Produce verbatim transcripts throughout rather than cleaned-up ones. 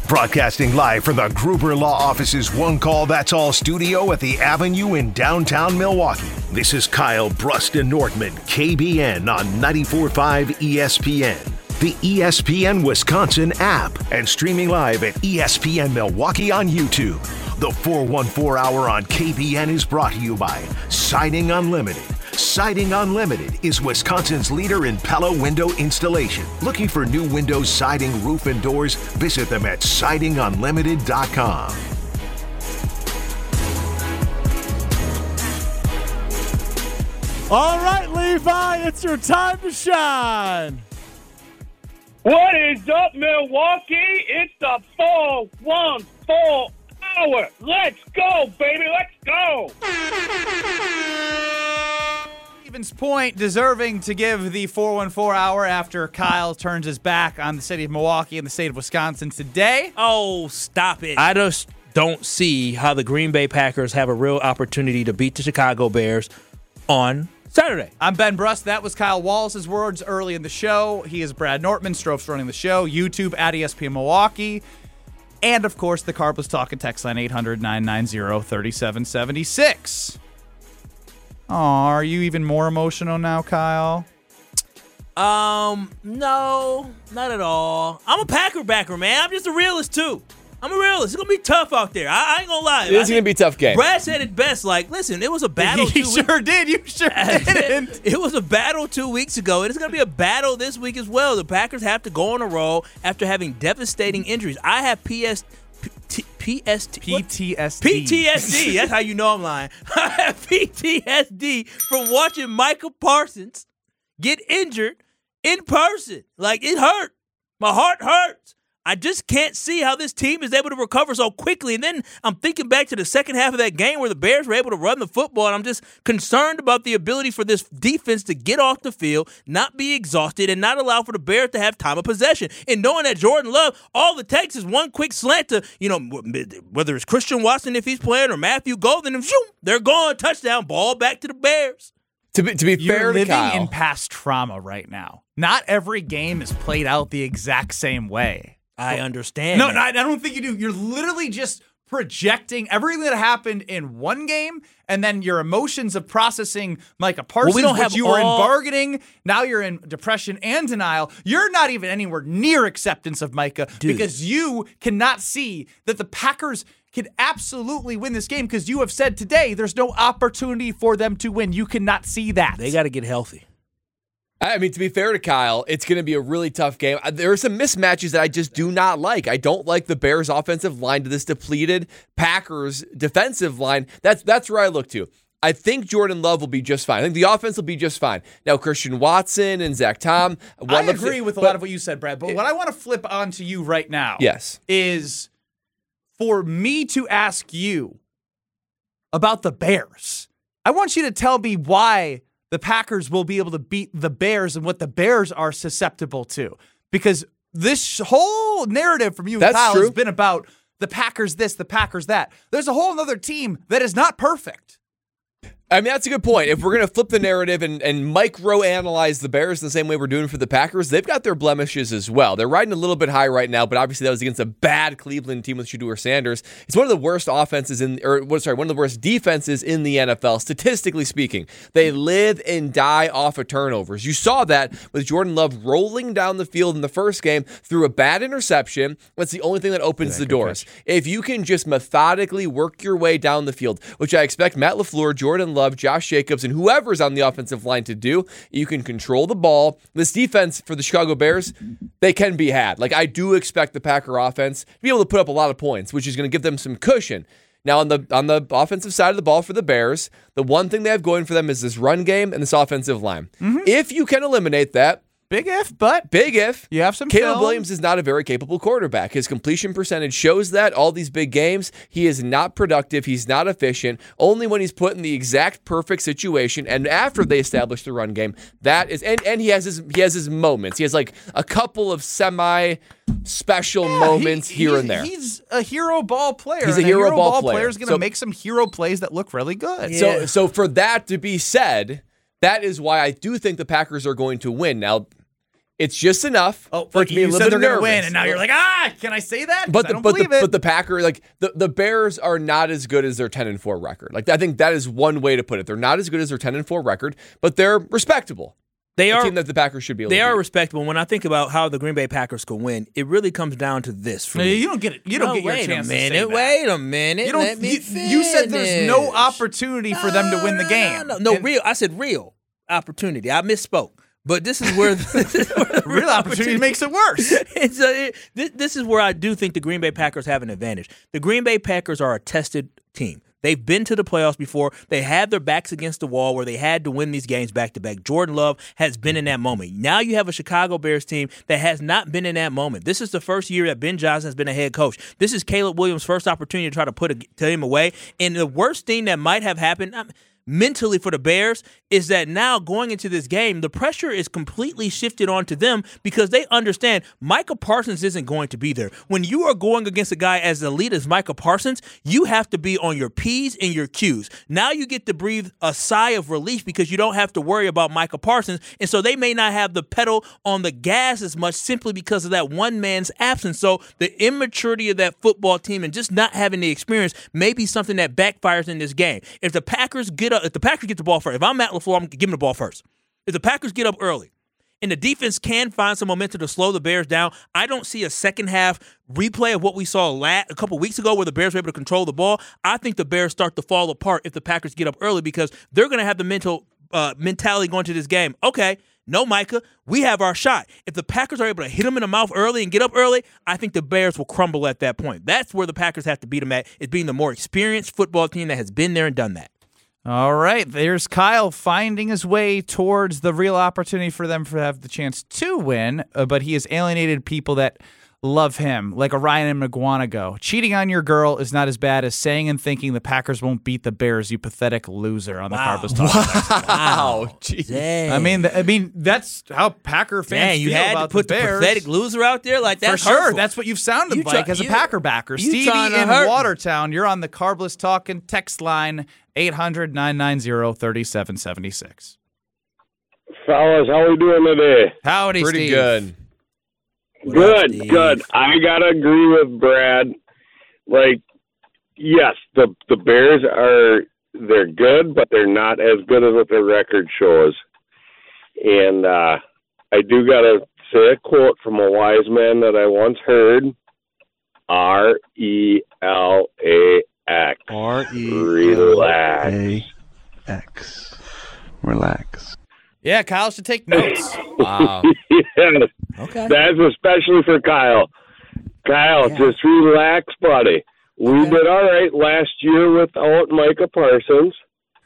Broadcasting live from the Gruber Law Office's One Call That's All studio at the Avenue in downtown Milwaukee. This is Kyle Bruston Nordman, K B N on ninety-four point five E S P N, the E S P N Wisconsin app, and streaming live at E S P N Milwaukee on YouTube. The four one four Hour on K B N is brought to you by Siding Unlimited. Siding Unlimited is Wisconsin's leader in Pella window installation. Looking for new windows, siding, roof, and doors? Visit them at siding unlimited dot com. All right, Levi, it's your time to shine. What is up, Milwaukee? It's the four one four Hour. Let's go, baby. Let's go. Stevens Point deserving to give the four one four Hour after Kyle turns his back on the city of Milwaukee and the state of Wisconsin today. Oh, stop it. I just don't see how the Green Bay Packers have a real opportunity to beat the Chicago Bears on Saturday. I'm Ben Brust. That was Kyle Wallace's words early in the show. He is Brad Nortman. Stroph's running the show. YouTube at E S P N Milwaukee. And, of course, the Carp was talking text line eight hundred, nine nine zero, three seven seven six. Aw, are you even more emotional now, Kyle? Um, no, not at all. I'm a Packer backer, man. I'm just a realist, too. I'm a realist. It's going to be tough out there. I, I ain't going to lie. It is going to be a tough game. Brad said it best. Like, listen, it was a battle. He two sure weeks. did. You sure didn't. It was a battle two weeks ago, and it's going to be a battle this week as well. The Packers have to go on a roll after having devastating injuries. I have P S P- P S T P T S D. P T S D. That's how you know I'm lying. I have P T S D from watching Micah Parsons get injured in person. Like, it hurt. My heart hurts. I just can't see how this team is able to recover so quickly. And then I'm thinking back to the second half of that game where the Bears were able to run the football, and I'm just concerned about the ability for this defense to get off the field, not be exhausted, and not allow for the Bears to have time of possession. And knowing that Jordan Love, all it takes is one quick slant to, you know, whether it's Christian Watson if he's playing or Matthew Golden, and shoot, they're gone, touchdown, ball back to the Bears. To be, to be You're fair to living Kyle, in past trauma right now. Not every game is played out the exact same way. I understand. No, that. no, I don't think you do. You're literally just projecting everything that happened in one game, and then your emotions of processing Micah Parsons, well, we don't which have you were in all... bargaining. Now you're in depression and denial. You're not even anywhere near acceptance of Micah Dude. because you cannot see that the Packers can absolutely win this game because you have said today there's no opportunity for them to win. You cannot see that. They got to get healthy. I mean, to be fair to Kyle, it's going to be a really tough game. There are some mismatches that I just do not like. I don't like the Bears' offensive line to this depleted Packers defensive line. That's that's where I look to. I think Jordan Love will be just fine. I think the offense will be just fine. Now, Christian Watson and Zach Tom. I agree with a lot of what you said, Brad, but what I want to flip onto you right now yes. is for me to ask you about the Bears. I want you to tell me why the Packers will be able to beat the Bears and what the Bears are susceptible to. Because this whole narrative from you, That's Kyle, true. has been about the Packers this, the Packers that. There's a whole other team that is not perfect. I mean, that's a good point. If we're going to flip the narrative and, and micro-analyze the Bears the same way we're doing for the Packers, they've got their blemishes as well. They're riding a little bit high right now, but obviously that was against a bad Cleveland team with Shedeur Sanders. It's one of the worst offenses in, or sorry, one of the worst defenses in the N F L, statistically speaking. They live and die off of turnovers. You saw that with Jordan Love rolling down the field in the first game through a bad interception. That's the only thing that opens the doors. Catch. If you can just methodically work your way down the field, which I expect Matt LaFleur, Jordan Love, Josh Jacobs, and whoever's on the offensive line to do, you can control the ball. This defense for the Chicago Bears, they can be had. Like, I do expect the Packer offense to be able to put up a lot of points, which is going to give them some cushion. Now, on the on the offensive side of the ball for the Bears, the one thing they have going for them is this run game and this offensive line. Mm-hmm. If you can eliminate that, Big if, but big if. You have some Caleb film. Williams is not a very capable quarterback. His completion percentage shows that. All these big games, he is not productive. He's not efficient. Only when he's put in the exact perfect situation and after they establish the run game, that is, and, and he has his he has his moments. He has like a couple of semi special yeah, moments he, here and there. He's a hero ball player. He's a and hero, a hero ball, ball player. player is going to so, make some hero plays that look really good. Yeah. So, so for that to be said, that is why I do think the Packers are going to win. Now, It's just enough Oh, for it like to be a you little said bit they're going to nervous. win, and now you're like, ah, can I say that? 'Cause But I the don't but the, believe it. but the Packer like the, the Bears are not as good as their ten and four record. Like I think that is one way to put it. They're not as good as their ten and four record, but they're respectable. They a are team that the Packers should be able They to are beat. respectable. When I think about how the Green Bay Packers could win, it really comes down to this. For No, me. you don't get it. You don't No, get your wait chance a to say minute. that. Wait a minute. You don't. Let me you, you said there's no finish. opportunity for them to win the No, game. No, no, no And real. I said real opportunity. I misspoke. But this is where this is where the real opportunity makes it worse. It's a, it, this, this is where I do think the Green Bay Packers have an advantage. The Green Bay Packers are a tested team. They've been to the playoffs before. They had their backs against the wall where they had to win these games back to back. Jordan Love has been in that moment. Now you have a Chicago Bears team that has not been in that moment. This is the first year that Ben Johnson has been a head coach. This is Caleb Williams' first opportunity to try to put a, to him away. And the worst thing that might have happened um, mentally for the Bears is that now going into this game, the pressure is completely shifted onto them because they understand Micah Parsons isn't going to be there. When you are going against a guy as elite as Micah Parsons, you have to be on your P's and your Q's. Now you get to breathe a sigh of relief because you don't have to worry about Micah Parsons, and so they may not have the pedal on the gas as much simply because of that one man's absence. So the immaturity of that football team and just not having the experience may be something that backfires in this game. If the Packers get up, if the Packers get the ball first, if I'm Matt LaFleur, I'm giving the ball first. If the Packers get up early and the defense can find some momentum to slow the Bears down, I don't see a second half replay of what we saw last, a couple weeks ago where the Bears were able to control the ball. I think the Bears start to fall apart if the Packers get up early because they're going to have the mental uh, mentality going to this game. Okay, no, Micah, we have our shot. If the Packers are able to hit them in the mouth early and get up early, I think the Bears will crumble at that point. That's where the Packers have to beat them at, is being the more experienced football team that has been there and done that. All right, there's Kyle finding his way towards the real opportunity for them to have the chance to win, uh, but he has alienated people that love him, like a Ryan McGuanago. Cheating on your girl is not as bad as saying and thinking the Packers won't beat the Bears, you pathetic loser, on the Wow. Carbos Talk. Wow, jeez. Dang. I mean, th- I mean that's how Packer fans Dang, you feel had about to put the the, Bears. pathetic loser out there like For that's sure, hurtful. that's what you've sounded You like try- as a you- Packer backer. you Stevie trying to in hurt me. Watertown, you're on the Carbless Talking text line, eight hundred, nine nine zero, three seven seven six. Fellas, how we doing today? Howdy, Pretty Steve. good. What up, Good, Steve? good. I gotta agree with Brad. Like, yes, the the Bears are they're good, but they're not as good as what their record shows. And uh, I do gotta say a quote from a wise man that I once heard: R E L A X. R E L Relax. A X. Relax. Yeah, Kyle should take notes. Wow. Yes. Okay. That's especially for Kyle. Kyle, Yeah. just relax, buddy. We Okay. did all right last year without Micah Parsons.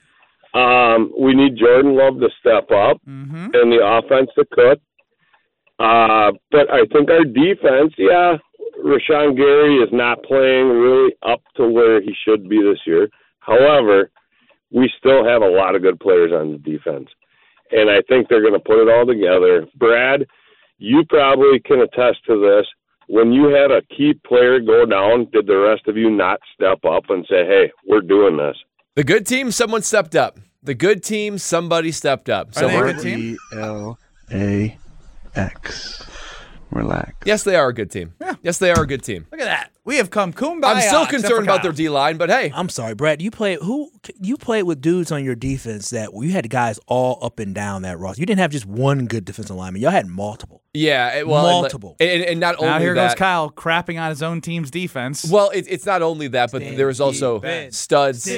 Um, we need Jordan Love to step up Mm-hmm. and the offense to cook. Uh, but I think our defense, yeah, Rashawn Gary is not playing really up to where he should be this year. However, we still have a lot of good players on the defense. And I think they're going to put it all together. Brad, you probably can attest to this. When you had a key player go down, did the rest of you not step up and say, hey, we're doing this? The good team, someone stepped up. The good team, somebody stepped up. So Are they a we're- good team? E L A X. Relax. yes, they are a good team. Yeah. Yes, they are a good team. Look at that. We have come kumbaya. I'm still except concerned for about their Kyle. D line, but hey, I'm sorry, Brad. You played who? You played with dudes on your defense that you had guys all up and down that roster. You didn't have just one good defensive lineman. Y'all had multiple. yeah, it- well, and- Multiple. and, and not only Now here that, goes Kyle crapping on his own team's defense. Well, it, it's not only that, but there was also Ben. studs.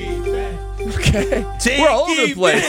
Okay, we're all over the place.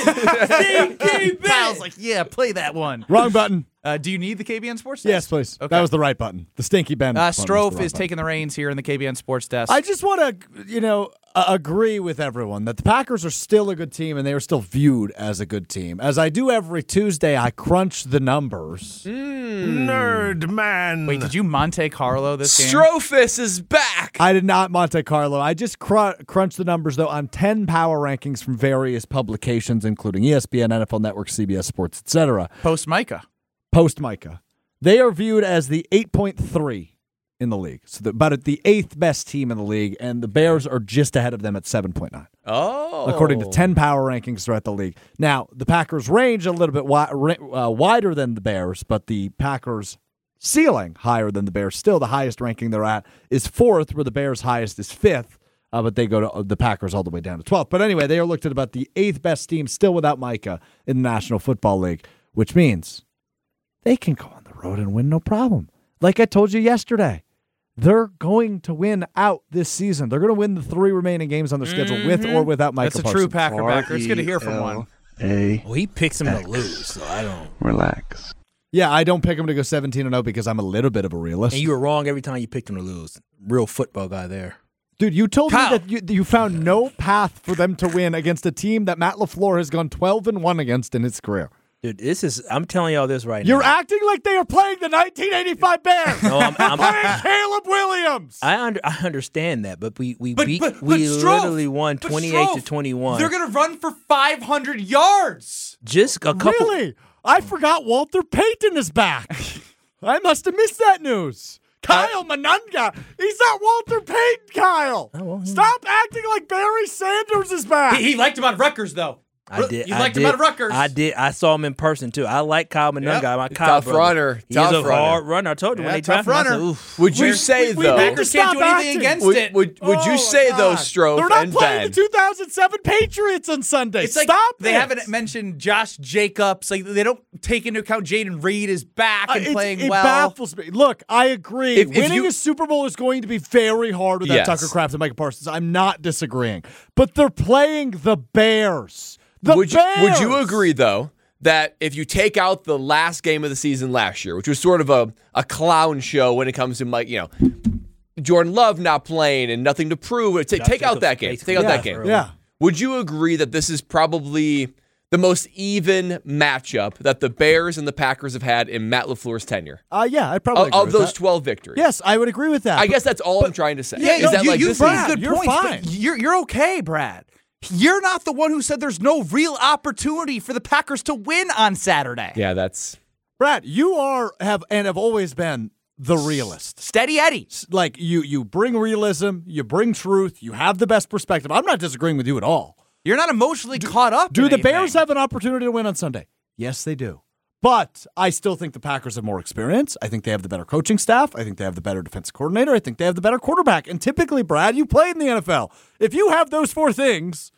Kyle's like, yeah, play that one. Wrong button. Uh, do you need the K B N Sports Desk? Yes, please. Okay. That was the right button. The stinky Ben. Uh, button was the Strofe wrong is button. taking the reins here in the K B N Sports Desk. I just want to, you know, uh, agree with everyone that the Packers are still a good team and they are still viewed as a good team. As I do every Tuesday, I crunch the numbers. Nerd man. Wait, did you Monte Carlo this game? Strophus is back. I did not Monte Carlo. I just cr- crunched the numbers, though, on ten power rankings from various publications, including E S P N, N F L Network, C B S Sports, et cetera. Post Micah. Post Micah. They are viewed as the eight point three in the league. So the, about the eighth best team in the league, and the Bears are just ahead of them at seven point nine. Oh. According to ten power rankings throughout the league. Now, the Packers range a little bit wi- uh, wider than the Bears, but the Packers ceiling higher than the Bears. Still, the highest ranking they're at is fourth, where the Bears' highest is fifth. Uh, but they go to uh, the Packers all the way down to twelfth. But anyway, they are looked at about the eighth best team, still without Micah, in the National Football League, which means they can go on the road and win no problem. Like I told you yesterday, they're going to win out this season. They're going to win the three remaining games on their schedule Mm-hmm. with or without Micah That's a Parsons. true Packer backer. It's good to hear from one. A Well, he picks him to lose, so I don't. relax. Yeah, I don't pick them to go seventeen and oh because I'm a little bit of a realist. And you were wrong every time you picked him to lose. Real football guy there. Dude, you told Kyle. me that you, you found no path for them to win against a team that Matt LaFleur has gone twelve and one against in his career. Dude, this is, I'm telling y'all this right You're now. acting like they are playing the nineteen eighty-five Bears. No, I'm, I'm, playing Caleb Williams. I under, I understand that, but we we But, beat but, we but Strofe, literally won but twenty-eight to Strofe, twenty-one. They're going to run for five hundred yards. Just a couple. Really? I forgot Walter Payton is back. I must have missed that news. Kyle Manunga. He's not Walter Payton, Kyle. Oh, well, Stop acting like Barry Sanders is back. He, he liked him on Rutgers, though. I did. You I liked did, him at Rutgers. I did. I saw him in person too. I like Kyle Manunga. Yep. My Kyle Tough brother. runner. He's Tough a runner. hard runner. I told you Yeah, when they tough drafted him. I runner. said, oof. Would you We're- say, we- we though, need to Packers can't do stop anything acting. against would, it. would, would Oh, you my say, though, God. Strofe They're not and playing Ben? the two thousand seven Patriots on Sunday. It's like Stop they it. haven't mentioned Josh Jacobs. Like they don't take into account Jaden Reed is back and Uh, it's- playing it well. baffles me. Look, I agree. If- if Winning you- a Super Bowl is going to be very hard without Yes. Tucker Kraft and Micah Parsons. I'm not disagreeing. But they're playing the Bears. The would you, Bears. would you agree, though, that if you take out the last game of the season last year, which was sort of a, a clown show when it comes to, like, you know, Jordan Love not playing and nothing to prove, take, take out Jacobs that game. basically Take out Yeah, that game. yeah. Would you agree that this is probably the most even matchup that the Bears and the Packers have had in Matt LaFleur's tenure? Uh, yeah, I'd probably Of, agree of with those that. twelve victories. Yes, I would agree with that. I guess that's all I'm trying to say. Yeah, is no, that you, like you this bring is, Brad, good you're points. fine. But you're you're okay, Brad. You're not the one who said there's no real opportunity for the Packers to win on Saturday. Yeah, that's Brad, you are have and have always been the realist. Steady Eddie. Like you, you bring realism, you bring truth, you have the best perspective. I'm not disagreeing with you at all. You're not emotionally caught up. Do in the anything. Bears have an opportunity to win on Sunday? Yes, they do. But I still think the Packers have more experience. I think they have the better coaching staff. I think they have the better defensive coordinator. I think they have the better quarterback. And typically, Brad, you played in the N F L. If you have those four things,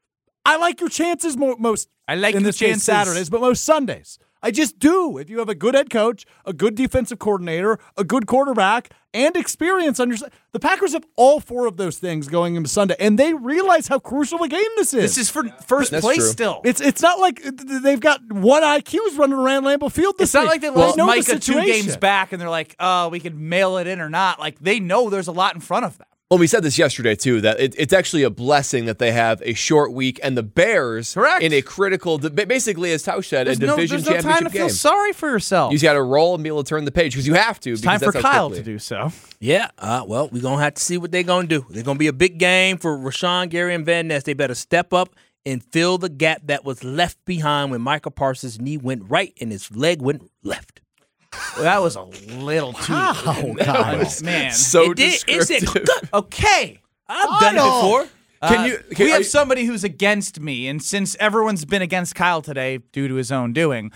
I like your chances mo- most. I like in your this case chances. Saturdays, but most Sundays. I just do. If you have a good head coach, a good defensive coordinator, a good quarterback, and experience on your side, the Packers have all four of those things going into Sunday, and they realize how crucial a game this is. This is for first That's place true. still. It's it's not like they've got one I Qs running around Lambeau Field this It's not week. like they lost know the Micah two situation. games back and they're like, oh, we can mail it in or not. Like they know there's a lot in front of them. Well, we said this yesterday, too, that it, it's actually a blessing that they have a short week and the Bears Correct. in a critical, basically, as Tausch said, There's a no, division there's no championship time to feel game. sorry for yourself. You just got to roll and be able to turn the page because you have to. It's time because for that's how Kyle quickly- to do so. Yeah, uh, well, we're going to have to see what they're going to do. They're going to be a big game for Rashawn Gary and Van Ness. They better step up and fill the gap that was left behind when Michael Parsons' knee went right and his leg went left. Well, that was a little too. Wow, Kyle. Man. So It did- it said, descriptive. Okay. I've done it before. Can Uh, you? Can, we are have you- somebody who's against me, and since everyone's been against Kyle today due to his own doing,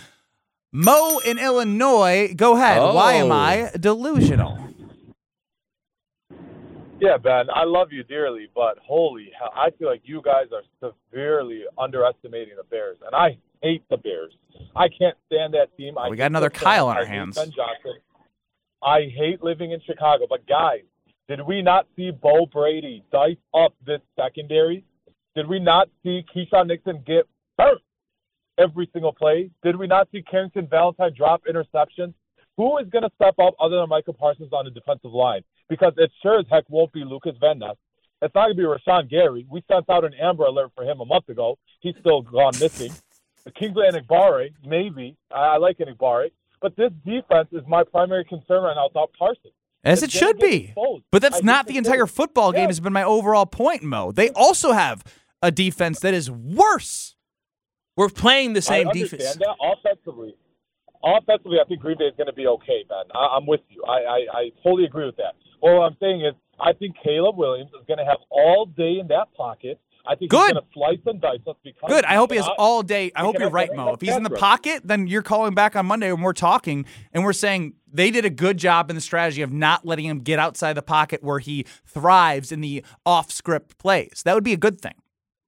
Mo in Illinois, go ahead. Why am Oh. I delusional? Yeah, Ben, I love you dearly, but holy hell, I feel like you guys are severely underestimating the Bears, and I hate the Bears. I can't stand that team. I We got hate another the Kyle fans. on our I hate hands. Ben Johnson. I hate living in Chicago, but guys, did we not see Bo Brady dice up this secondary? Did we not see Keyshawn Nixon get hurt every single play? Did we not see Carrington Valentine drop interceptions? Who is going to step up other than Michael Parsons on the defensive line? Because it sure as heck won't be Lucas Van Ness. It's not going to be Rashawn Gary. We sent out an Amber Alert for him a month ago. He's still gone missing. Kingsley Enagbare, maybe. I, I like Enagbare. But this defense is my primary concern right now without Parsons. As It's it gonna should get be. exposed. But that's I not hate the to entire say it. football game Yeah. has been my overall point, Mo. They also have a defense that is worse. We're playing the same I defense. understand that offensively. offensively, I think Green Bay is going to be okay, Ben. I, I'm with you. I, I, I totally agree with that. Well, what I'm saying is I think Caleb Williams is going to have all day in that pocket. I think Good. he's going to slice and dice us. Because Good. I hope he has cannot- all day. I he hope you're cannot right, get Mo. enough If he's in the pass rush. pocket, then you're calling back on Monday and we're talking and we're saying they did a good job in the strategy of not letting him get outside the pocket where he thrives in the off-script plays. That would be a good thing.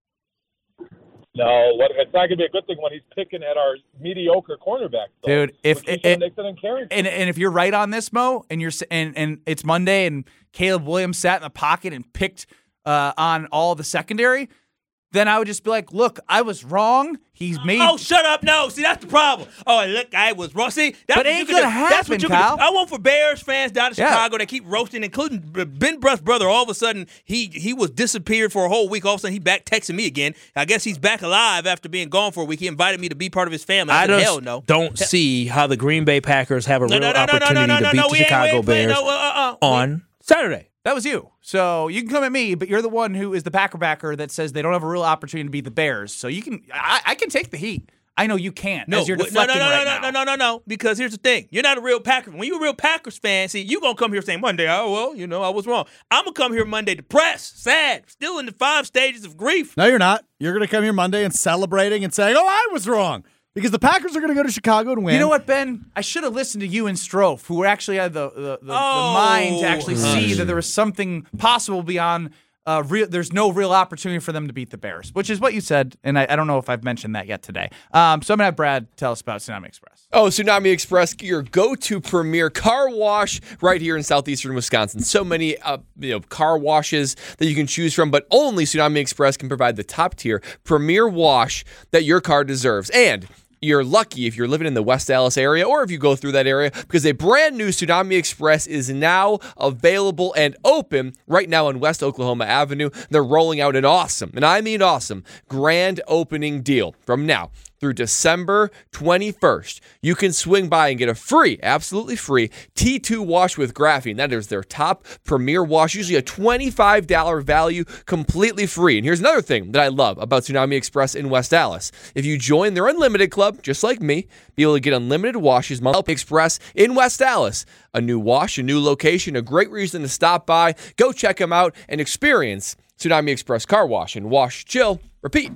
No, what, it's not going to be a good thing when he's picking at our mediocre cornerbacks. though, Dude, if with it- Keyshawn it- Nixon and Carrington. And and if you're right on this, Mo, and you're s- and and it's Monday and Caleb Williams sat in the pocket and picked uh, on all the secondary, then I would just be like, look, I was wrong. He's made. Oh, shut up. No. See, that's the problem. Oh, look, I was wrong. See, that's But what ain't you can gonna do. That's what happen, you can Kyle. do. I want for Bears fans down in Yeah. Chicago that keep roasting, including Ben Bruss's brother. All of a sudden, he he was disappeared for a whole week. All of a sudden, he back texting me again. I guess he's back alive after being gone for a week. He invited me to be part of his family. I, I said, just hell no. don't see how the Green Bay Packers have a No, real no, no, no, no, opportunity no, no, to beat no, the we ain't- we Chicago ain't playing Bears no, uh, uh, on Saturday. That was you. So you can come at me, but you're the one who is the Packer backer that says they don't have a real opportunity to beat the Bears. So you can, I, I can take the heat. I know you can't. No, as you're no, no, deflecting no, no, right no, now. no, no, no, no. Because here's the thing: you're not a real Packer. When you're a real Packers fan, see, you gonna come here saying Monday, oh well, you know, I was wrong. I'm gonna come here Monday depressed, sad, still in the five stages of grief. No, you're not. You're going to come here Monday and celebrating and saying, oh, I was wrong. Because the Packers are going to go to Chicago and win. You know what, Ben? I should have listened to you and Strofe, who actually had the the, the, Oh, the mind to actually hush. see that there was something possible beyond. Uh, real, there's no real opportunity for them to beat the Bears, which is what you said, and I, I don't know if I've mentioned that yet today. Um, so I'm gonna have Brad tell us about Tsunami Express. Oh, Tsunami Express, your go-to premier car wash right here in southeastern Wisconsin. So many uh, you know, car washes that you can choose from, but only Tsunami Express can provide the top-tier premier wash that your car deserves. And you're lucky if you're living in the West Dallas area or if you go through that area because a brand new Tsunami Express is now available and open right now on West Oklahoma Avenue. They're rolling out an awesome, and I mean awesome, grand opening deal from now through December twenty-first. You can swing by and get a free, absolutely free, T two wash with graphene. That is their top premier wash, usually a twenty-five dollars value, completely free. And here's another thing that I love about Tsunami Express in West Dallas. If you join their Unlimited Club, just like me, be able to get unlimited washes, Tsunami Express in West Dallas. A new wash, a new location, a great reason to stop by. Go check them out and experience Tsunami Express Car Wash and wash, chill, repeat.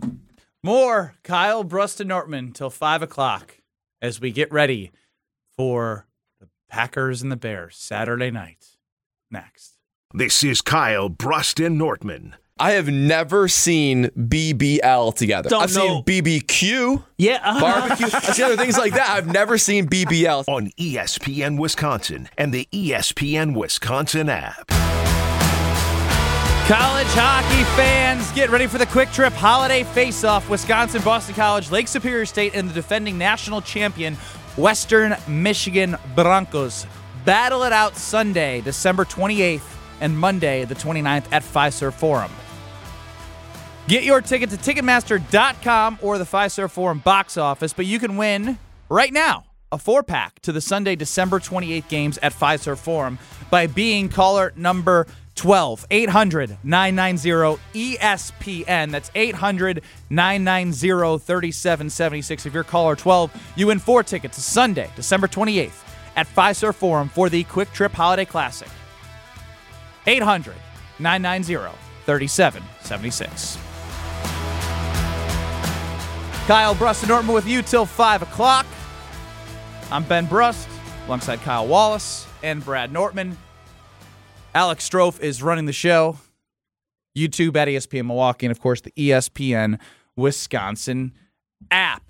More Kyle Bruston Nortman till five o'clock as we get ready for the Packers and the Bears Saturday night. Next. This is Kyle Bruston Nortman. I have never seen B B L together. Don't I've know. seen B B Q, Yeah. uh-huh. barbecue. I've seen other things like that. I've never seen B B L. On E S P N Wisconsin and the E S P N Wisconsin app. College hockey fans, get ready for the Quick Trip Holiday Face-Off. Wisconsin, Boston College, Lake Superior State, and the defending national champion, Western Michigan Broncos. Battle it out Sunday, December twenty-eighth, and Monday, the twenty-ninth, at Fiserv Forum. Get your ticket to Ticketmaster dot com or the Fiserv Forum box office, but you can win right now a four-pack to the Sunday, December twenty-eighth games at Fiserv Forum by being caller number twelve, eight hundred, nine nine zero, E S P N. That's eight hundred, nine nine zero, three seven seven six. If you're caller twelve, you win four tickets to Sunday, December twenty-eighth at Fiserv Forum for the Quick Trip Holiday Classic. eight hundred, nine nine zero, three seven seven six. Kyle Brust and Nortman with you till five o'clock. I'm Ben Brust, alongside Kyle Wallace and Brad Nortman. Alex Strofe is running the show. YouTube at E S P N Milwaukee, and of course the E S P N Wisconsin app.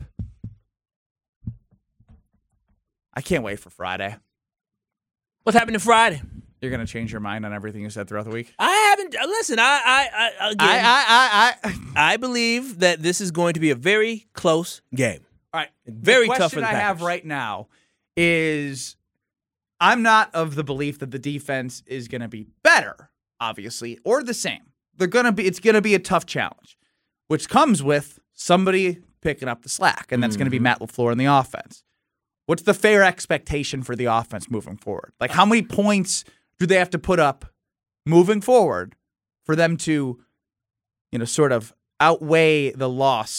I can't wait for Friday. What's happening Friday? You're going to change your mind on everything you said throughout the week? I haven't. Listen, I, I, I again, I, I, I, I. I believe that this is going to be a very close game. All right. Very the tough for question the I have Packers. right now is I'm not of the belief that the defense is going to be better, obviously, or the same. They're going to be. It's going to be a tough challenge, which comes with somebody picking up the slack, and that's Mm-hmm. going to be Matt LaFleur in the offense. What's the fair expectation for the offense moving forward? Like, how many points do they have to put up moving forward for them to, you know, sort of outweigh the loss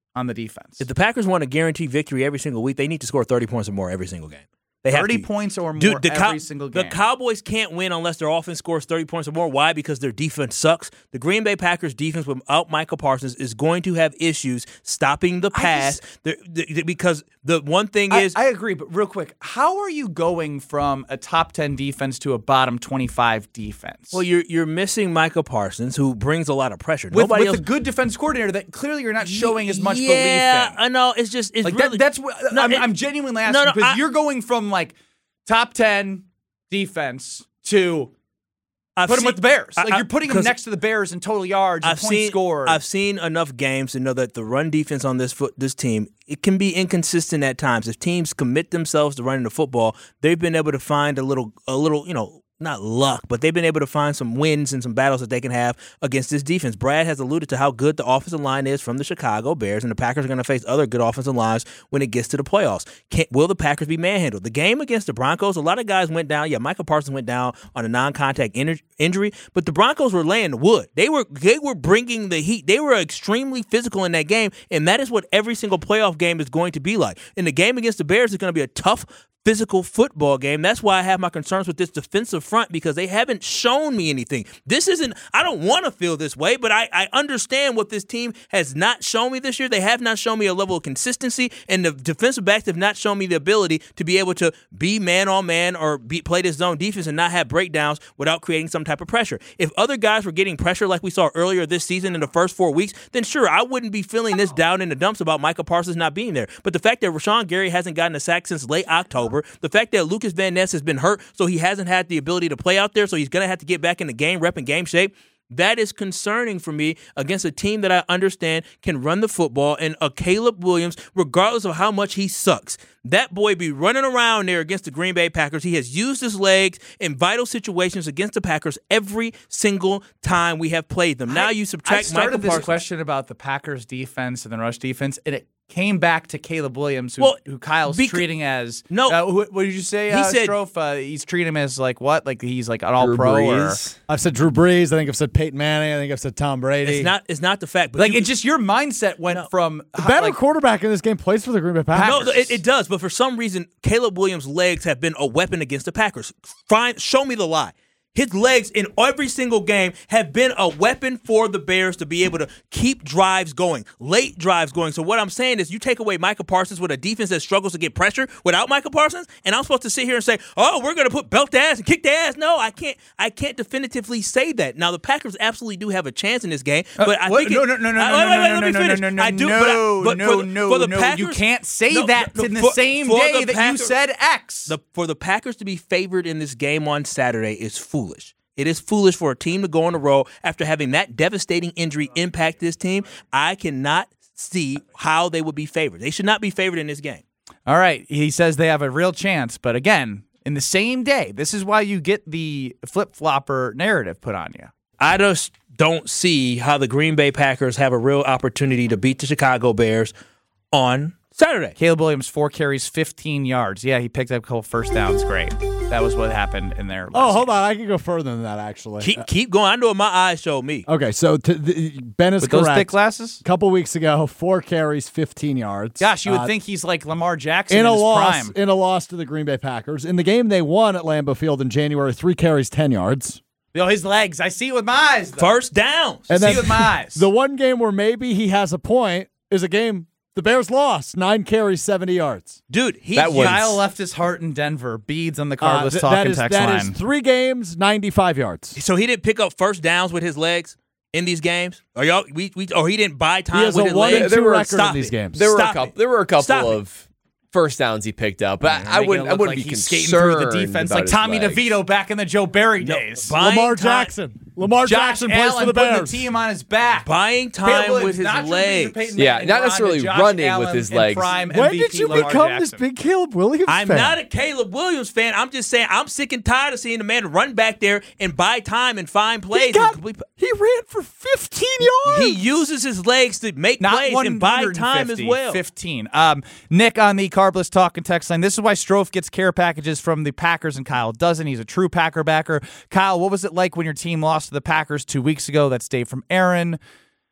on the defense. If the Packers want a guaranteed victory every single week, they need to score thirty points or more every single game. They have thirty to. points or more Dude, the every Cow- single game. The Cowboys can't win unless their offense scores thirty points or more. Why? Because their defense sucks. The Green Bay Packers defense without Michael Parsons is going to have issues stopping the pass. They're- they- because the one thing I, is, I agree, but real quick, how are you going from a top ten defense to a bottom twenty-five defense? well, you're you're missing Michael Parsons, who brings a lot of pressure. with, Nobody with else. a good defense coordinator that clearly you're not showing as much yeah, belief in. I know. It's just it's Like really that, that's what No, I'm, it- I'm genuinely asking no, no, because I- you're going from like top ten defense to I've put them seen- with the Bears. I- Like I- you're putting them 'cause next to the Bears in total yards and I've points seen scored. I've seen enough games to know that the run defense on this foot this team, it can be inconsistent at times. If teams commit themselves to running the football, they've been able to find a little a little, you know, not luck, but they've been able to find some wins and some battles that they can have against this defense. Brad has alluded to how good the offensive line is from the Chicago Bears, and the Packers are going to face other good offensive lines when it gets to the playoffs. Can, will the Packers be manhandled? The game against the Broncos, a lot of guys went down. Yeah, Michael Parsons went down on a non-contact in- injury, but the Broncos were laying the wood. They were they were bringing the heat. They were extremely physical in that game, and that is what every single playoff game is going to be like. In the game against the Bears, it's going to be a tough physical football game. That's why I have my concerns with this defensive front, because they haven't shown me anything. This isn't, I don't want to feel this way, but I, I understand what this team has not shown me this year. They have not shown me a level of consistency, and the defensive backs have not shown me the ability to be able to be man on man or be, play this zone defense and not have breakdowns without creating some type of pressure. If other guys were getting pressure like we saw earlier this season in the first four weeks, then sure, I wouldn't be feeling this down in the dumps about Michael Parsons not being there. But the fact that Rashawn Gary hasn't gotten a sack since late October, the fact that Lucas Van Ness has been hurt, so he hasn't had the ability to play out there, so he's going to have to get back in the game rep and game shape, that is concerning for me against a team that I understand can run the football, and a Caleb Williams, regardless of how much he sucks. That boy be running around there against the Green Bay Packers. He has used his legs in vital situations against the Packers every single time we have played them. Now you I subtract started Michael this Parsons. question about the Packers defense and the rush defense, and it came back to Caleb Williams, who, Well, who Kyle's beca- treating as No. Uh, who, what did you say? He uh, said- Strofe? Uh, he's treating him as like what? Like he's like an all Drew pro or Brees. I've said Drew Brees. I think I've said Peyton Manning. I think I've said Tom Brady. It's not. It's not the fact, but like you- it's just your mindset went No. from the better like, quarterback in this game plays for the Green Bay Packers. No, it, it does, but for some reason, Caleb Williams' legs have been a weapon against the Packers. Fine, show me the lie. His legs in every single game have been a weapon for the Bears to be able to keep drives going, late drives going. So what I'm saying is you take away Michael Parsons with a defense that struggles to get pressure without Michael Parsons, and I'm supposed to sit here and say, oh, we're going to put belt their ass and kick their ass. No, I can't I can't definitively say that. Now, the Packers absolutely do have a chance in this game, but I what? think no, it- no, no, no, I- no, wait, no, wait, no, let no, me no, finish. no, no, I do, no, but I- but no, for the- no, for the no. Packers, You can't say no, that no, in the for- same for day the that you Packers- said X. The, for the Packers to be favored in this game on Saturday is foolish. It is foolish for a team to go on the road after having that devastating injury impact this team. I cannot see how they would be favored. They should not be favored in this game. All right, he says they have a real chance, but again, in the same day, this is why you get the flip-flopper narrative put on you. I just don't see how the Green Bay Packers have a real opportunity to beat the Chicago Bears on Saturday. Caleb Williams, four carries, fifteen yards. Yeah, he picked up a couple first downs. Great. That was what happened in there. Oh, hold on. I can go further than that, actually. Keep, keep going. I know what my eyes showed me. Okay, so to, the, Ben is With correct. those thick glasses? A couple weeks ago, four carries, fifteen yards. Gosh, you would Uh, think he's like Lamar Jackson in in, a his loss prime. in a loss to the Green Bay Packers. In the game they won at Lambeau Field in January, three carries, ten yards. Yo, his legs. I see it with my eyes. Though. First downs. And see then it with my eyes. the one game where maybe he has a point is a game the Bears lost, nine carries, seventy yards. Dude, he That was- Kyle left his heart in Denver. Beads on the Uh, Carbless th- Talking that is, text that line. is three games, ninety-five yards. So he didn't pick up first downs with his legs in these games? Or y'all we, we or he didn't buy time He has with a his one legs? and There two were- record stop in these it. games. There were Stop a couple. it. There were a couple Stop it. of first downs he picked up, but You're I making wouldn't. it I look wouldn't like be he's concerned skating through the defense about like his Tommy legs. DeVito back in the Joe Barry days. Buying Lamar time- Jackson. Lamar Josh Jackson plays Allen for the putting Bears. the team on his back. Buying Caleb time Williams, with his not Drew Brees or legs. Peyton Yeah, Manning, not we're on to necessarily Josh running with Allen his and legs. prime When M V P did you Lamar become Jackson. this big Caleb Williams I'm fan? not a Caleb Williams fan. I'm just saying I'm sick and tired of seeing the man run back there and buy time and find plays. He, got, and complete, he ran for fifteen yards. he uses his legs to make Not plays and buy time as well. fifteen. Um, Nick on the Carbless Talking text line. This is why Strofe gets care packages from the Packers and Kyle doesn't. He's a true Packer backer. Kyle, what was it like when your team lost to the Packers two weeks ago? That's Dave from Aaron.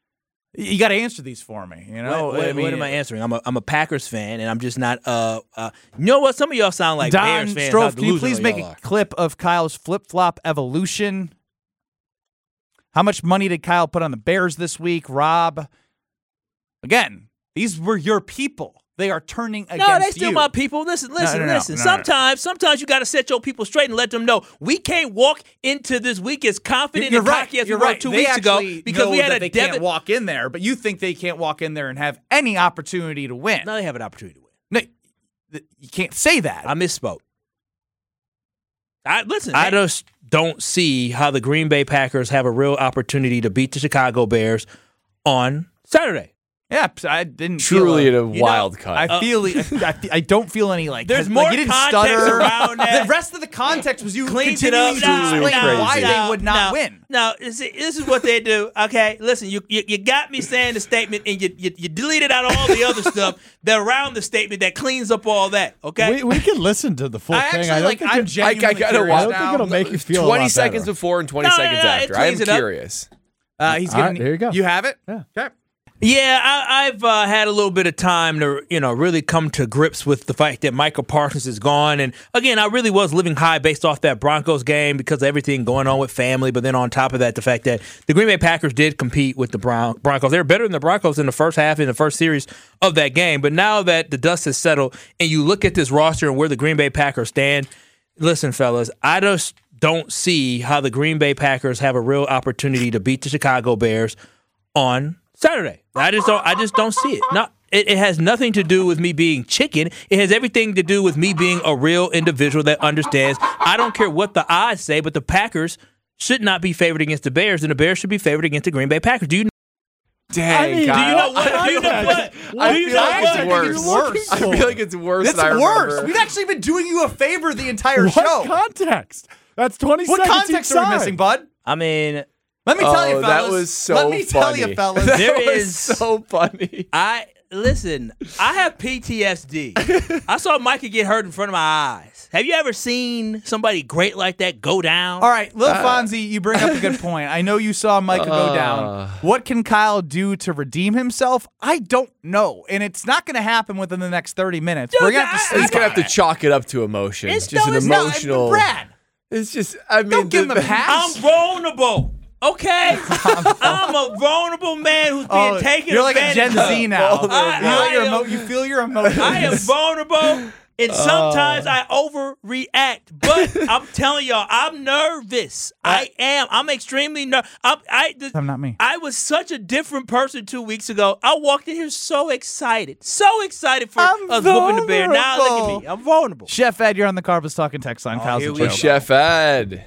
You got to answer these for me. You know, What, what, I mean, what am I answering? I'm a I'm a Packers fan, and I'm just not. Uh, uh, you know what? Some of y'all sound like Don Bears fans. Strofe, how can you please delusional make y'all a are. clip of Kyle's flip flop evolution? How much money did Kyle put on the Bears this week, Rob? Again, these were your people. They are turning against you. No, they still my people. Listen, listen, no, no, listen. no, no, no. sometimes, sometimes you got to set your people straight and let them know we can't walk into this week as confident You're and right. cocky as we You're were right. two They weeks ago actually because know we had that a they debit. can't walk in there, but you think they can't walk in there and have any opportunity to win. No, they have an opportunity to win. No, th- you can't say that. I misspoke. I listen. I just don't see how the Green Bay Packers have a real opportunity to beat the Chicago Bears on Saturday. Yeah, I didn't Truly feel a, a you wild know, cut. I Uh, feel. I, I don't feel any like. There's like, more you didn't context stutter. around that. The rest of the context was you Cleans it up. continuing to No, explain no, why no, they would not no, win. No, see, this is what they do. Okay, listen, you, you you got me saying the statement, and you you, you deleted out all the other stuff that around the statement that cleans up all that. Okay, We, we can listen to the full I thing. actually I don't like. think I'm it, genuinely I gotta curious watch- I don't now. think it'll make you feel a twenty lot seconds better. before and twenty No, no, seconds no, it after. I'm cleans it up. curious. Uh, he's All right, giving. here you go. You have it. Yeah. Okay. Yeah, I, I've uh, had a little bit of time to, you know, really come to grips with the fact that Michael Parsons is gone. And again, I really was living high based off that Broncos game because of everything going on with family. But then on top of that, the fact that the Green Bay Packers did compete with the Bron- Broncos. They were better than the Broncos in the first half, in the first series of that game. But now that the dust has settled and you look at this roster and where the Green Bay Packers stand, listen, fellas, I just don't see how the Green Bay Packers have a real opportunity to beat the Chicago Bears on Saturday. I just don't. I just don't see it. Not. It, it has nothing to do with me being chicken. It has everything to do with me being a real individual that understands. I don't care what the odds say, but the Packers should not be favored against the Bears, and the Bears should be favored against the Green Bay Packers. Do you? Dang, I mean, do you Kyle. know what- do you know what- I do you feel know like what? it's worse. It's worse. I feel like it's worse It's than I worse. remember. We've actually been doing you a favor the entire What show. context? That's twenty What seconds context each are we side. missing, bud? I mean, Let me tell you, Oh, fellas. that was so Let me tell funny. you, fellas. That There was is- so funny. I listen. I have P T S D. I saw Micah get hurt in front of my eyes. Have you ever seen somebody great like that go down? All right, Lil Fonzie, you bring up a good point. I know you saw Micah go down. What can Kyle do to redeem himself? I don't know, and it's not going to happen within the next thirty minutes. Dude, We're going to have to I- sleep He's gonna on have to it. chalk it up to emotion. It's- just no, an it's not. emotional. Brad, It's just. I mean, don't give him the- a pass. I'm vulnerable. Okay, I'm a vulnerable man who's being Oh, taken you're like a advantage Gen of. Z now. Vulnerable. You, let your I emo- am- you feel your emotions. I am vulnerable, and sometimes I overreact. But I'm telling y'all, I'm nervous. I am. I'm extremely nervous. I'm, I, th- I'm not me. I was such a different person two weeks ago. I walked in here so excited, so excited for I'm us whooping the bear. Now look at vulnerable. me. I'm vulnerable. Chef Ed, you're on the Carbus Talking text line. Kyle's here the we joke. go. Chef Ed.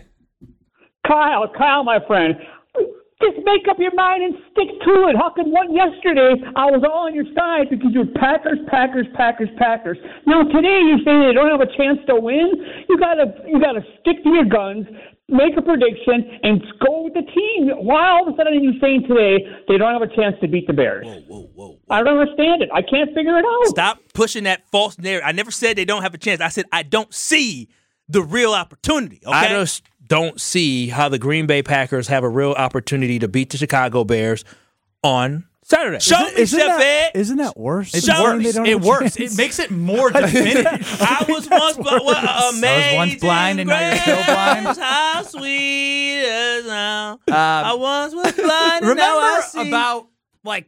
Kyle, Kyle, my friend, just make up your mind and stick to it. How come one yesterday I was all on your side because you're Packers, Packers, Packers, Packers. Now today you're saying they don't have a chance to win. You gotta, you gotta stick to your guns, make a prediction, and go with the team. Why all of a sudden are you saying today they don't have a chance to beat the Bears? Whoa, whoa, whoa. I don't understand it. I can't figure it out. Stop pushing that false narrative. I never said they don't have a chance. I said I don't see the real opportunity. Okay? I just don't see how the Green Bay Packers have a real opportunity to beat the Chicago Bears on Saturday. Show Isn't- me, isn't Chef that, Ed. isn't that worse? It's Show Saying me. they don't It have a works. chance? It makes it more definitive. I was once bl- well, amazing. I was once blind and now you're still blind. grace, How sweet is now. Um, I once was blind and now I Remember see. about like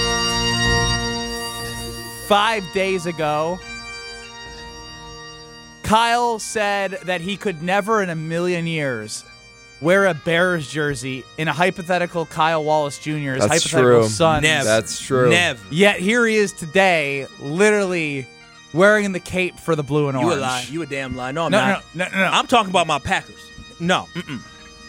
five days ago, Kyle said that he could never in a million years wear a Bears jersey in a hypothetical Kyle Wallace Junior's That's hypothetical true. son. Never. That's true. Never. Yet here he is today, literally wearing the cape for the blue and You a orange. lie. You a damn lie. No, I'm no, not. no, no, no, no. I'm talking about my Packers. No. Mm-mm.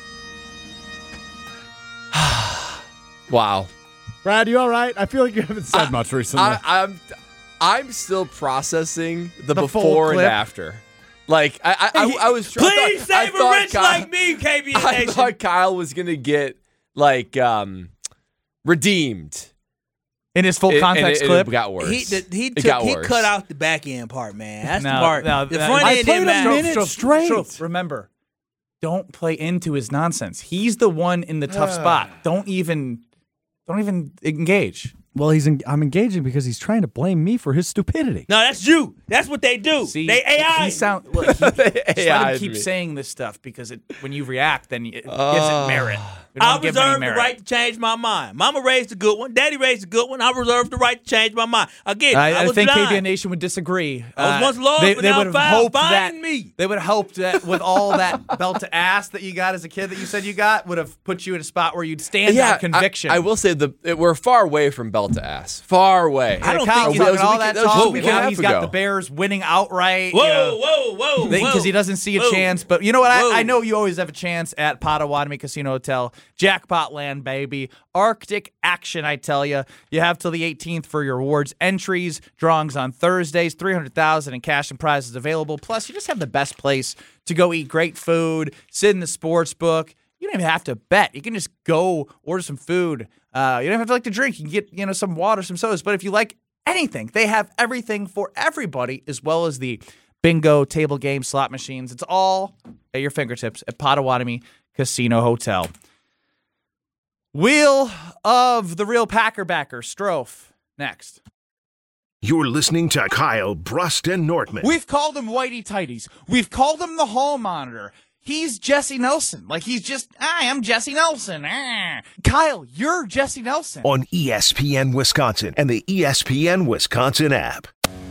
Wow. Brad, you all right? I feel like you haven't said I- much recently. I, I'm, I'm still processing the, The full before and clip. after. Like I, I, I, I was. I Please thought, I save a thought rich Kyle- like me, K B S I Nation. thought Kyle was gonna get like um, redeemed. In his full It- and context it, it clip. got worse. He, the, he, It took, got he worse. cut out the back end part, man. That's No, the part. no, the no, front I end played didn't a matter. minute straight. Strofe, remember, don't play into his nonsense. He's the one in the tough spot. Don't even Don't even engage. Well, he's en- I'm engaging because he's trying to blame me for his stupidity. No, that's you. That's what they do. See, they A I. He sound, look, he, just let A I him is keep me. saying this stuff because it, when you react, then it gives Oh. it merit. We don't I give him any reserve the merit. right to change my mind. Mama raised a good one. Daddy raised a good one. I reserve the right to change my mind. Again, I, I, I was think blind. K B N Nation would disagree. I was Uh, once lost, they, but they now would I'm have found. hoped Find that me. they would have hoped that with all that belt to ass that you got as a kid that you said you got would have put you in a spot where you'd stand on conviction. I, I will say the it, we're far away from belt to ass. Far away. I don't Kyle, think he's that talking was a all week- that that was talk. a week and and a now half he's got ago. the Bears winning outright. Whoa, you know, whoa, whoa, because whoa. he doesn't see a Whoa. chance. But you know what? Whoa. I, I know you always have a chance at Potawatomi Casino Hotel. Jackpot land, baby. Arctic action, I tell you. You have till the eighteenth for your awards entries. Drawings on Thursdays. three hundred thousand dollars in cash and prizes available. Plus, you just have the best place to go eat great food, sit in the sports book. You don't even have to bet. You can just go order some food. Uh, you don't have to like to drink. You can get, you know, some water, some sodas. But if you like anything, they have everything for everybody, as well as the bingo, table games, slot machines. It's all at your fingertips at Potawatomi Casino Hotel. Wheel of the Real Packer Backer, Strofe, next. You're listening to Kyle Brust and Nortman. We've called him Whitey Tighties. We've called him the Hall Monitor. He's Jesse Nelson. Like, he's just, I am Jesse Nelson. Ah. Kyle, you're Jesse Nelson. On E S P N Wisconsin and the E S P N Wisconsin app.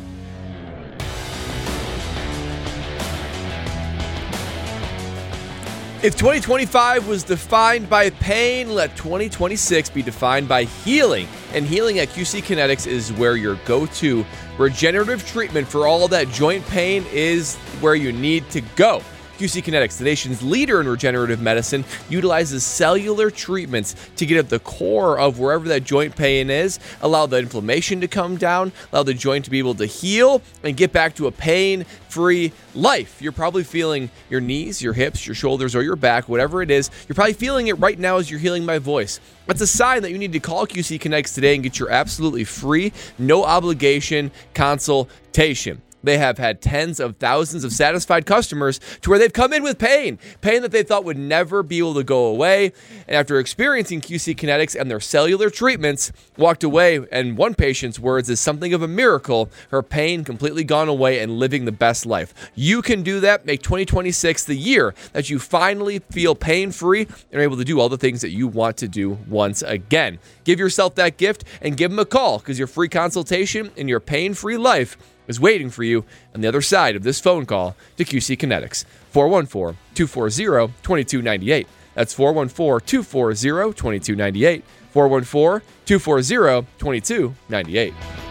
If twenty twenty-five was defined by pain, let twenty twenty-six be defined by healing. And healing at Q C Kinetics is where your go-to regenerative treatment for all that joint pain is where you need to go. Q C Kinetics, the nation's leader in regenerative medicine, utilizes cellular treatments to get at the core of wherever that joint pain is, allow the inflammation to come down, allow the joint to be able to heal, and get back to a pain-free life. You're probably feeling your knees, your hips, your shoulders, or your back, whatever it is. You're probably feeling it right now as you're hearing my voice. That's a sign that you need to call Q C Kinetics today and get your absolutely free, no obligation consultation. They have had tens of thousands of satisfied customers to where they've come in with pain, pain that they thought would never be able to go away. And after experiencing Q C Kinetics and their cellular treatments, walked away, and one patient's words is something of a miracle, her pain completely gone away and living the best life. You can do that. Make twenty twenty-six the year that you finally feel pain-free and are able to do all the things that you want to do once again. Give yourself that gift and give them a call, because your free consultation and your pain-free life is waiting for you on the other side of this phone call to Q C Kinetics. four one four, two four zero, two two nine eight. That's four one four, two four zero, two two nine eight. four one four, two four zero, two two nine eight.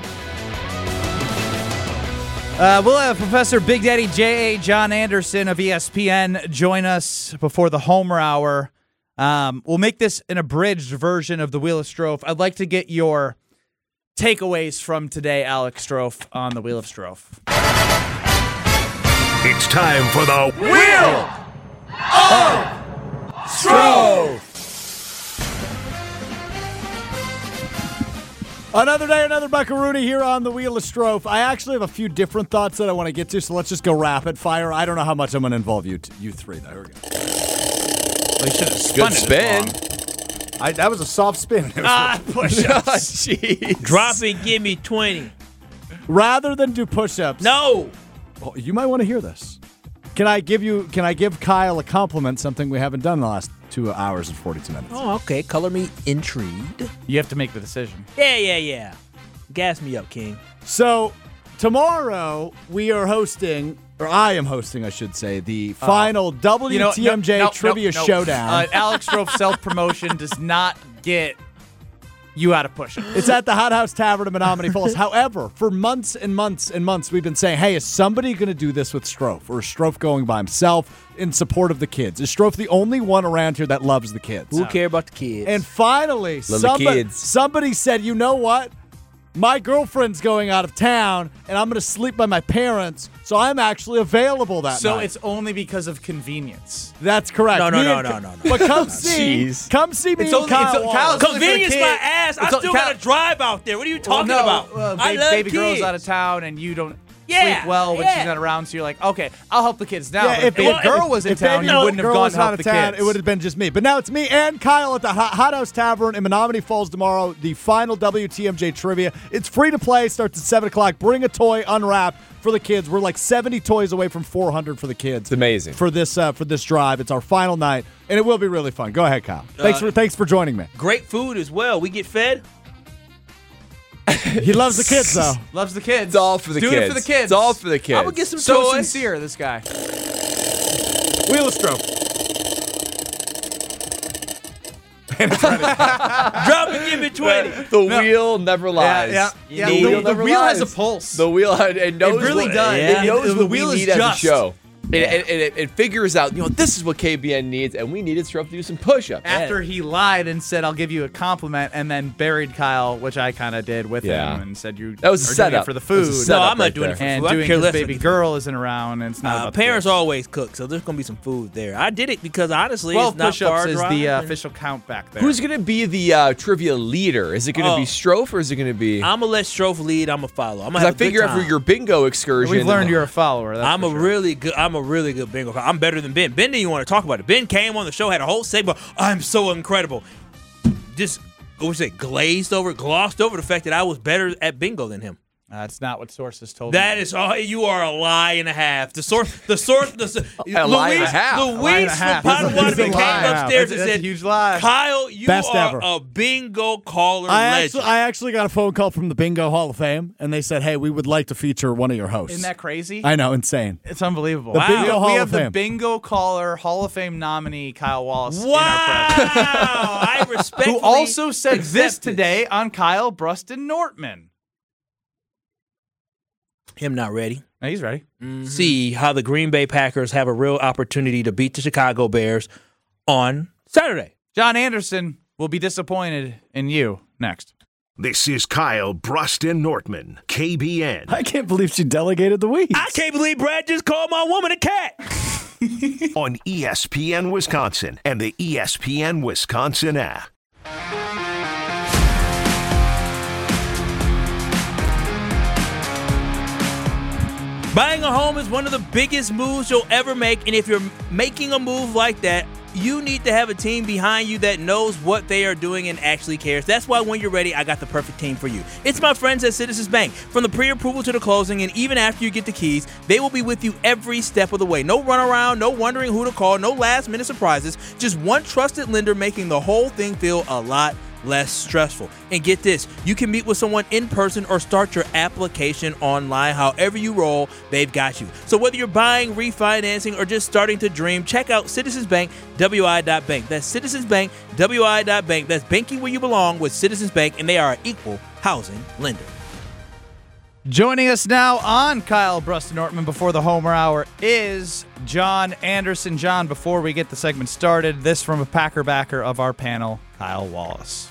Uh, we'll have Professor Big Daddy J A. John Anderson of E S P N join us before the Homer Hour. Um, we'll make this an abridged version of the Wheel of Strofe. I'd like to get your takeaways from today, Alex Strofe, on the Wheel of Strofe. It's time for the Wheel of Strofe. Another day, another Buckaroonie here on the Wheel of Strofe. I actually have a few different thoughts that I want to get to, so let's just go rapid fire. I don't know how much I'm going to involve you, t- you three. There we go. Well, you should have spun Good it spin. wrong. I, that was a soft spin. It was- Ah, push-ups. Jeez. Drop it, give me twenty. Rather than do push-ups, No. oh, you might want to hear this. Can I give you? Can I give Kyle a compliment? Something we haven't done in the last two hours and forty-two minutes. Oh, okay. Color me intrigued. You have to make the decision. Yeah, yeah, yeah. Gas me up, King. So tomorrow we are hosting, or I am hosting, I should say, the final W T M J no, no, Trivia no, no. Showdown. Uh, Alex Strofe self-promotion does not get you out of push-ups. It's at the Hot House Tavern in Menominee Falls. However, for months and months and months, we've been saying, hey, is somebody going to do this with Strofe? Or is Strofe going by himself in support of the kids? Is Strofe the only one around here that loves the kids? Who care about the kids? And finally, Love the somebody, kids. somebody said, you know what? My girlfriend's going out of town, and I'm going to sleep by my parents, so I'm actually available that So night. it's only because of convenience. That's correct. No, no, Me no, and no, Ka- no, no. But come see, Jeez. come see me It's and only- Kyle it's- Wallace. Kyle's- It's only for the Convenience kid. my ass. I It's still only- got to drive out there. What are you talking Well, no, about? Uh, I baby, love baby kids. girl's out of town, and you don't. Yeah, sleep well when yeah. she's not around. So you're like, okay, I'll help the kids now. Yeah, but if- if, Baby if- Girl was in if town, Baby you wouldn't have Girl gone was to help out the of town, kids. it would have been just me. But now it's me and Kyle at the Hot Hot House Tavern in Menominee Falls tomorrow. The final W T M J trivia. It's free to play. Starts at seven o'clock. Bring a toy, unwrapped for the kids. We're like seventy toys away from four hundred for the kids. It's amazing. For this uh, for this drive. It's our final night, and it will be really fun. Go ahead, Kyle. Thanks Uh, for thanks for joining me. Great food as well. We get fed. He loves the kids, though. Loves the kids. It's all for the Doing kids. it for the kids. It's all for the kids. I'm gonna get some So toys. sincere, this guy. Wheel of stroke. Drop and give me twenty. The wheel never lies. Yeah, You yeah. need The, it. the never wheel has lies. a pulse. The wheel it knows really what, does. Yeah. It knows The what wheel we is need just. as a show. It, it, it, it figures out, you know, this is what K B N needs, and we needed Strofe to do some push-ups. After he lied and said, I'll give you a compliment, and then buried Kyle, which I kind of did with Yeah. him, and said you That was a are doing setup. it for the That was a food. setup No, I'm not right doing there. it for and food. I doing care his less baby for the girl isn't around, and it's not Uh, about the parents kids. always cook, so there's gonna be some food there. I did it because honestly, twelve it's not far push-ups is drive. the uh, official count back there. Who's going to be the uh, trivia leader? Is it going to Oh. be Strofe, or is it going to be... I'm gonna let Strofe lead. I'm gonna follow. I'm gonna Because have I a good figure time. after your bingo excursion... We've learned you're a follower. That's I'm for a sure. really good. I'm a really good bingo. card. I'm better than Ben. Ben didn't even want to talk about it. Ben came on the show, had a whole segment. I'm so incredible. Just what was it? Glazed over, glossed over the fact that I was better at bingo than him. That's not what sources told That me. is all. You are a lie and a half. The source. The source. The A lie and a half. A lie and a Louise half. from It's a- Potawatomi it's a came lie. upstairs That's- and that's a said, huge lie. "Kyle, you Best are ever. a bingo caller I legend." actually, I actually got a phone call from the Bingo Hall of Fame, and they said, "Hey, we would like to feature one of your hosts." Isn't that crazy? I know, insane. It's unbelievable. The Wow. Bingo we Hall have of the Fame. bingo caller Hall of Fame nominee Kyle Wallace wow, in our presence. I respectfully Who also said this accept today on Kyle Bruston Nortman. Him not ready. No, he's ready. See how the Green Bay Packers have a real opportunity to beat the Chicago Bears on Saturday. John Anderson will be disappointed in you next. This is Kyle Bruston Nortman, K B N. I can't believe she delegated the weeds. I can't believe Brad just called my woman a cat. On E S P N Wisconsin and the E S P N Wisconsin app. Buying a home is one of the biggest moves you'll ever make, and if you're making a move like that, you need to have a team behind you that knows what they are doing and actually cares. That's why when you're ready, I got the perfect team for you. It's my friends at Citizens Bank. From the pre-approval to the closing, and even after you get the keys, they will be with you every step of the way. No runaround, no wondering who to call, no last-minute surprises. Just one trusted lender making the whole thing feel a lot less stressful. And get this, you can meet with someone in person or start your application online. However you roll, they've got you. So whether you're buying, refinancing, or just starting to dream, check out Citizens Bank, W I dot bank. That's Citizens Bank, W I dot bank. That's banking where you belong with Citizens Bank, and they are an equal housing lender. Joining us now on Kyle Bruston Nortman before the Homer Hour is John Anderson. John, before we get the segment started, this from a Packer backer of our panel, Kyle Wallace.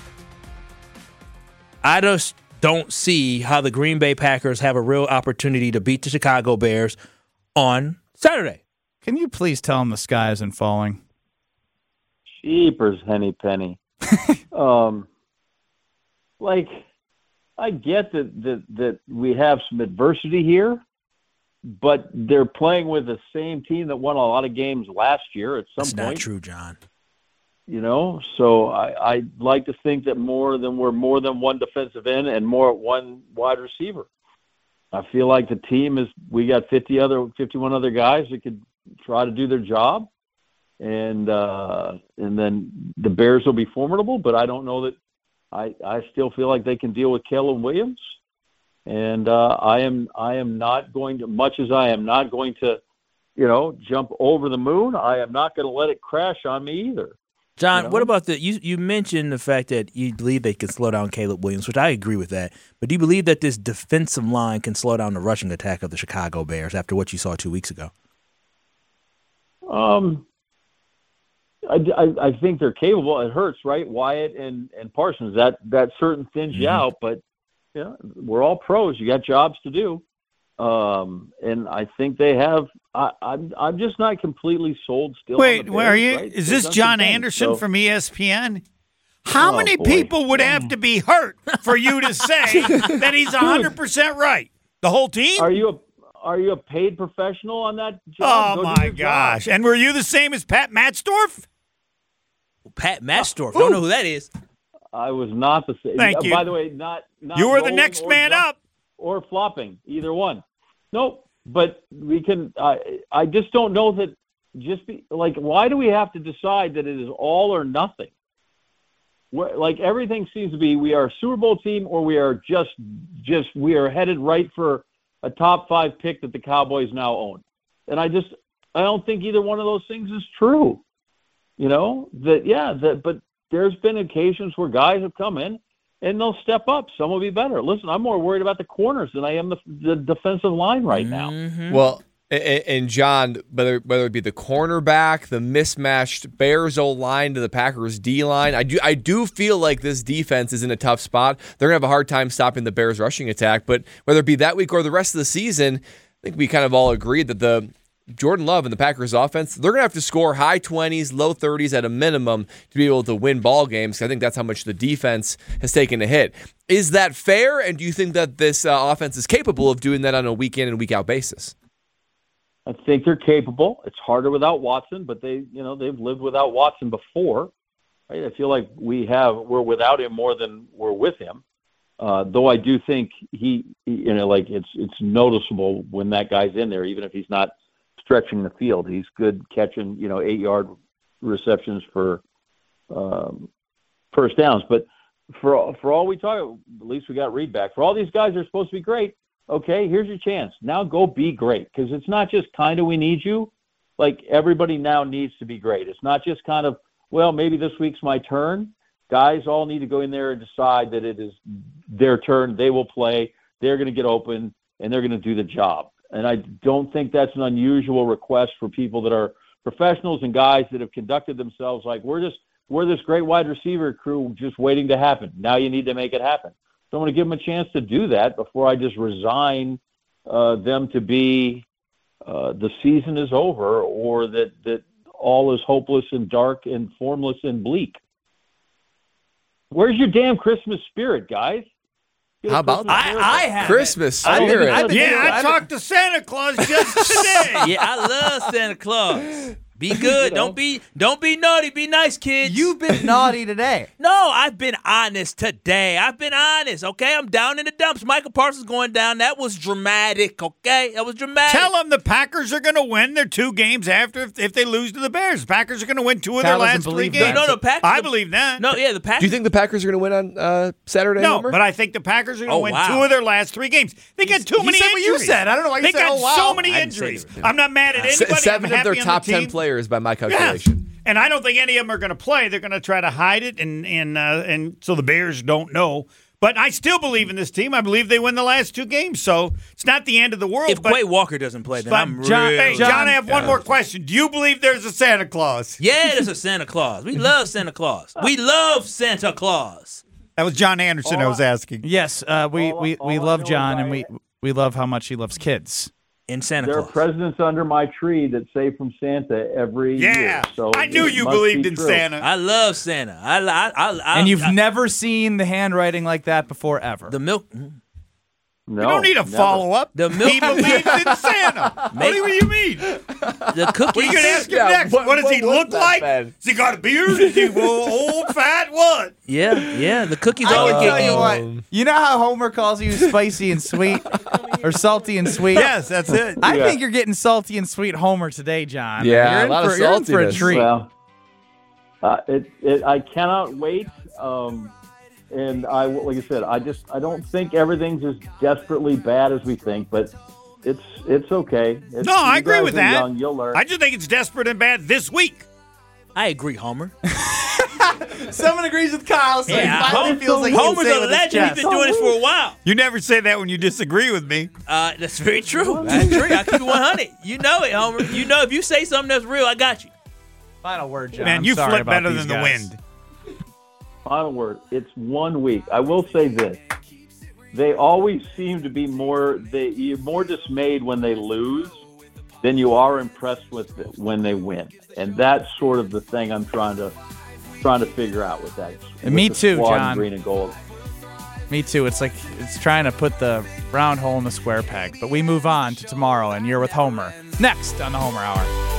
I just don't see how the Green Bay Packers have a real opportunity to beat the Chicago Bears on Saturday. Can you please tell him the sky isn't falling? Jeepers, Henny Penny. um, like, I get that, that that we have some adversity here, but they're playing with the same team that won a lot of games last year at some That's point. not true, John. You know, so I, I'd like to think that more than we're more than one defensive end and more at one wide receiver. I feel like the team is, we got fifty other, fifty-one other guys that could try to do their job. And, uh, and then the Bears will be formidable, but I don't know that, I, I still feel like they can deal with Caleb Williams. And, uh, I am, I am not going to, much as I am not going to, you know, jump over the moon, I am not going to let it crash on me either. John, You know? what about the you? You mentioned the fact that you believe they can slow down Caleb Williams, which I agree with that. But do you believe that this defensive line can slow down the rushing attack of the Chicago Bears after what you saw two weeks ago? Um, I, I, I think they're capable. It hurts, right? Wyatt and, and Parsons, that, that certain thins you Mhm. out, but yeah, we're all pros. You got jobs to do. Um, and I think they have, I, I'm, I'm just not completely sold still. Wait, on the where are Bears, you? right? Is They've this done some John things, Anderson so- from E S P N? How Oh, many boy. people would have to be hurt for you to say that he's one hundred percent right? The whole team? Are you a are you a paid professional on that job? Oh, Go do my your gosh. job. And were you the same as Pat Matsdorf? Pat Matsdorf. Don't know who that is. I was not the same. Thank uh, you. By the way, not, not You were the rolling next or man jump- up. or flopping, either one. Nope. But we can. I I just don't know that. Just be like, why do we have to decide that it is all or nothing? We're, like everything seems to be, we are a Super Bowl team, or we are just just we are headed right for a top five pick that the Cowboys now own. And I just I don't think either one of those things is true. You know that yeah that but there's been occasions where guys have come in and they'll step up. Some will be better. Listen, I'm more worried about the corners than I am the, the defensive line right now. Mm-hmm. Well, and, and John, whether whether it be the cornerback, the mismatched Bears O line to the Packers D line, I do I do feel like this defense is in a tough spot. They're gonna have a hard time stopping the Bears rushing attack. But whether it be that week or the rest of the season, I think we kind of all agreed that the Jordan Love and the Packers offense, they're going to have to score high twenties, low thirties at a minimum to be able to win ball games. I think that's how much the defense has taken a hit. Is that fair? And do you think that this uh, offense is capable of doing that on a week in and week out basis? I think they're capable. It's harder without Watson, but they, you know, they've lived without Watson before. Right? I feel like we have we're without him more than we're with him. Uh, though I do think he, he, you know, like it's it's noticeable when that guy's in there, even if he's not stretching the field. He's good catching, you know, eight-yard receptions for um, first downs. But for for all we talk, at least we got Reed back. For all these guys that are supposed to be great, okay, here's your chance. Now go be great, because it's not just kind of we need you. Like everybody now needs to be great. It's not just kind of, well, maybe this week's my turn. Guys all need to go in there and decide that it is their turn. They will play. They're going to get open, and they're going to do the job. And I don't think that's an unusual request for people that are professionals and guys that have conducted themselves like we're just we're this great wide receiver crew just waiting to happen. Now you need to make it happen. So I'm going to give them a chance to do that before I just resign uh, them to be uh, the season is over, or that that all is hopeless and dark and formless and bleak. Where's your damn Christmas spirit, guys? How about that? I, I have Christmas it. I've been- spirit. I've been- Yeah, I I've talked to Santa Claus just today. Yeah, I love Santa Claus. Be good. You know. Don't be don't be naughty. Be nice, kids. You've been naughty today. No, I've been honest today. I've been honest, okay? I'm down in the dumps. Michael Parsons going down. That was dramatic, okay? That was dramatic. Tell them the Packers are going to win their two games after if, if they lose to the Bears. The Packers are going to win two of Kyle their doesn't last three believe games. that. No, no, Packers- I believe that. No, yeah, the Packers. Do you think the Packers are going to win on uh, Saturday? No, Homer? but I think the Packers are going to Oh, win wow. two of their last three games. They got too he many said what injuries. you said. I don't know why you They said, got oh, wow. so many I didn't say injuries. that. I'm not mad at S- anybody. seven I'm of happy their on top the ten team. players by my Yes. calculation. And I don't think any of them are going to play. They're going to try to hide it, and and uh, and so the Bears don't know. But I still believe in this team. I believe they win the last two games, so it's not the end of the world. If but, Quay Walker doesn't play, then but I'm John, real. hey, John, I have one more question. Do you believe there's a Santa Claus? Yeah, there's a Santa Claus. We love Santa Claus. We love Santa Claus. That was John Anderson I was asking. Yes, uh, we, All- we, all we I love know John, is and I- we, we love how much he loves kids. In Santa There are Claus. presidents under my tree that say from Santa every Yeah, year. So I knew it you must believed be in true. Santa. I love Santa. I, I, I, I And you've I, never seen the handwriting like that before, ever. the milk. No, you don't need a never. follow up. The milk. He believes in Santa. What do you, what do you mean? The cookies. What are you going to ask him Yeah, next? what- What, does what he was look that, like? Ben? Has he got a beard? Is he old, fat? What? Yeah, yeah. The cookies I always can get tell you eaten. what. You know how Homer calls you spicy and sweet, or salty and sweet? Yes, that's it. I Yeah. think you're getting salty and sweet Homer today, John. Yeah, you're a in lot for, of you're in for a saltiness. treat. Well, uh, it, it, I cannot wait. Um, and I, like I said, I just I don't think everything's as desperately bad as we think, but it's it's okay. It's, No, I you agree guys with are that. Young, you'll learn. I just think it's desperate and bad this week. I agree, Homer. Someone agrees with Kyle, so Yeah, he finally Homer- feels like he can Homer's say it a with his legend. He's chest. been doing this for a while. You never say that when you disagree with me. Uh, that's very true. That's true. I keep it one hundred. You know it, Homer. You know if you say something that's real, I got you. Final word, John. Man, I'm you sorry flip about better these than the guys. wind. Final word. It's one week. I will say this: they always seem to be more they you're more dismayed when they lose than you are impressed with it when they win, and that's sort of the thing I'm trying to trying to figure out with that. And me with the too, squad in John. Green and gold. Me too. It's like it's trying to put the round hole in the square peg. But we move on to tomorrow, and you're with Homer. Next on the Homer Hour.